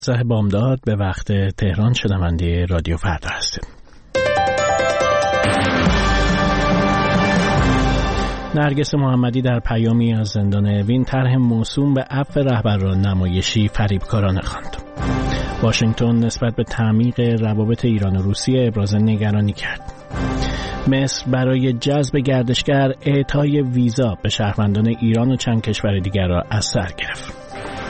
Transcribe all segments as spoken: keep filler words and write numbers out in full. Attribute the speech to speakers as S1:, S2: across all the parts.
S1: صبح بامداد به وقت تهران شنونده رادیو فردا هستید. نرگس محمدی در پیامی از زندان اوین طرح موسوم به عفو رهبران نمایشی فریبکارانه خواند. واشنگتن نسبت به تعمیق روابط ایران و روسیه ابراز نگرانی کرد. مصر برای جذب گردشگر اعطای ویزا به شهروندان ایران و چند کشور دیگر را از سر گرفت.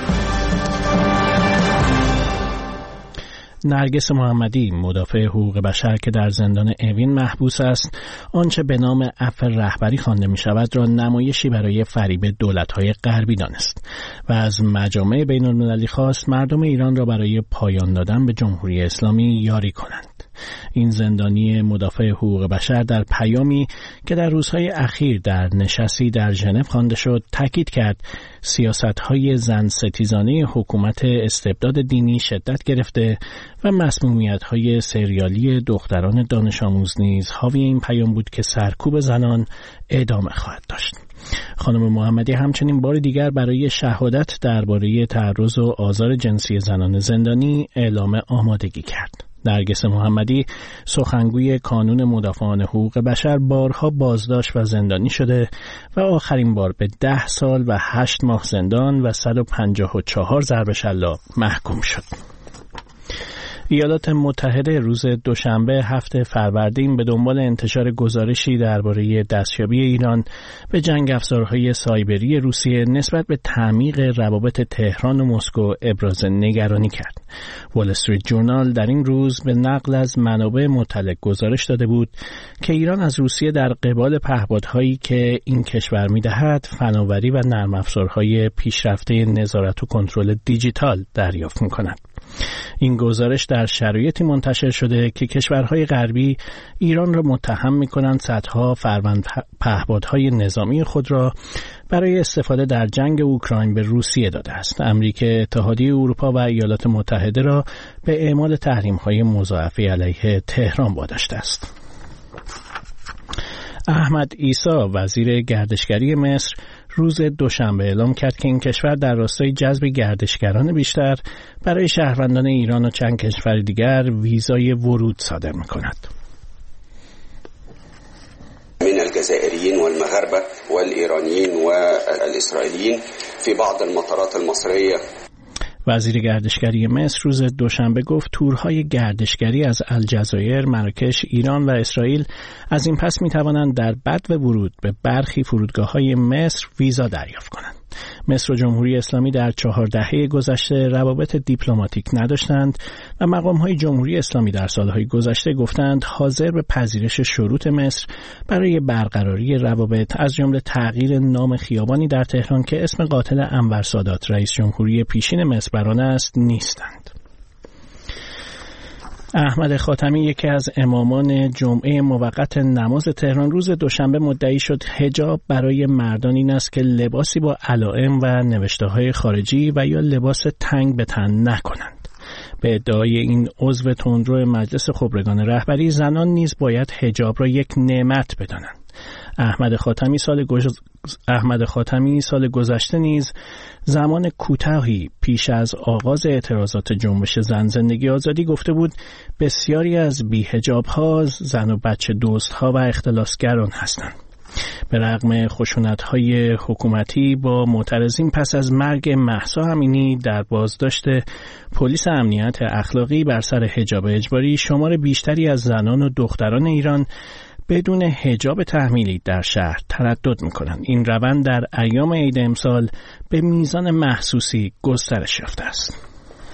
S1: نرگس محمدی مدافع حقوق بشر که در زندان اوین محبوس است، آنچه به نام عفو رهبری خوانده می شود را نمایشی برای فریب دولت‌های غربی دانست و از مجامع بین‌المللی خواست مردم ایران را برای پایان دادن به جمهوری اسلامی یاری کنند. این زندانی مدافع حقوق بشر در پیامی که در روزهای اخیر در نشستی در ژنو خوانده شد تاکید کرد سیاست‌های زن ستیزانه حکومت استبداد دینی شدت گرفته و مسمومیت‌های سریالی دختران دانش آموز نیز حاوی این پیام بود که سرکوب زنان ادامه خواهد داشت. خانم محمدی همچنین بار دیگر برای شهادت درباره تعرض و آزار جنسی زنان زندانی اعلام آمادگی کرد. نرگس محمدی سخنگوی کانون مدافعان حقوق بشر بارها بازداشت و زندانی شده و آخرین بار به ده سال و هشت ماه زندان و صد و پنجاه و چهار ضرب شلاق محکوم شد. ایالات متحده روز دوشنبه هفته فروردین به دنبال انتشار گزارشی درباره دستیابی ایران به جنگ افزارهای سایبری روسیه نسبت به تعمیق روابط تهران و مسکو ابراز نگرانی کرد. وال استریت جورنال در این روز به نقل از منابع مطلع گزارش داده بود که ایران از روسیه در قبال پهپادهایی که این کشور می‌دهد فناوری و نرم افزارهای پیشرفته نظارت و کنترل دیجیتال دریافت می‌کند. این گزارش در شرایطی منتشر شده که کشورهای غربی ایران را متهم می‌کنند صدها فروند پهپادهای نظامی خود را برای استفاده در جنگ اوکراین به روسیه داده است. امریکا، اتحادیه اروپا و ایالات متحده را به اعمال تحریم‌های مضاعفه علیه تهران واداشته است. احمد عیسی وزیر گردشگری مصر روز دوشنبه اعلام کرد که این کشور در راستای جذب گردشگران بیشتر برای شهروندان ایران و چند کشور دیگر ویزای ورود صادر می‌کند.
S2: من الجزائريين والمغاربة والإيرانيين والإسرائيليين في بعض المطارات المصرية.
S1: وزیر گردشگری مصر روز دوشنبه گفت تورهای گردشگری از الجزایر، مراکش، ایران و اسرائیل از این پس می توانند در بدو ورود به برخی فرودگاه‌های مصر ویزا دریافت کنند. مصر و جمهوری اسلامی در چهار دهه گذشته روابط دیپلماتیک نداشتند و مقام‌های جمهوری اسلامی در سالهای گذشته گفتند حاضر به پذیرش شروط مصر برای برقراری روابط از جمله تغییر نام خیابانی در تهران که اسم قاتل انور سادات رئیس جمهوری پیشین مصر بر آن است نیستند. احمد خاتمی یکی از امامان جمعه موقت نماز تهران روز دوشنبه مدعی شد حجاب برای مردان این است که لباسی با علائم و نوشته‌های خارجی و یا لباس تنگ به تن نکنند. به ادعای این عضو تندرو مجلس خبرگان رهبری زنان نیز باید حجاب را یک نعمت بدانند. احمد خاتمی سال گز... احمد خاتمی سال گذشته نیز زمان کوتاهی پیش از آغاز اعتراضات جنبش زن زندگی آزادی گفته بود بسیاری از بی‌حجاب‌ها زن و بچه دزدها و اختلاسگران هستند. به رغم خشونت‌های حکومتی با معترضین پس از مرگ مهسا امینی در بازداشت پلیس امنیت اخلاقی بر سر حجاب اجباری، شمار بیشتری از زنان و دختران ایران بدون حجاب تحمیلی در شهر تردد می‌کنند. این روند در ایام عید امسال به میزان محسوسی گسترش یافته است.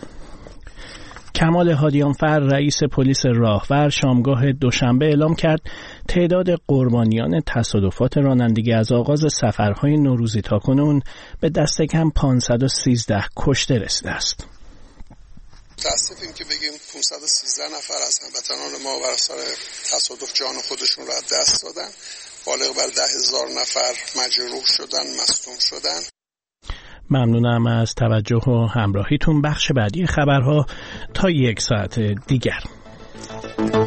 S1: کمال هادیانفر رئیس پلیس راهور شامگاه دوشنبه اعلام کرد تعداد قربانیان تصادفات رانندگی از آغاز سفرهای نوروزی تاکنون به دست کم پانصد و سیزده کشته رسیده است.
S3: متاسفیم که بگیم پانصد و سیزده نفر از هموطنان ما بر اثر تصادف جان خودشون را دست دادن. بالغ بر ده هزار نفر مجروح شدن، مصدوم شدن.
S1: ممنونم از توجه و همراهیتون. بخش بعدی خبرها تا یک ساعت دیگر.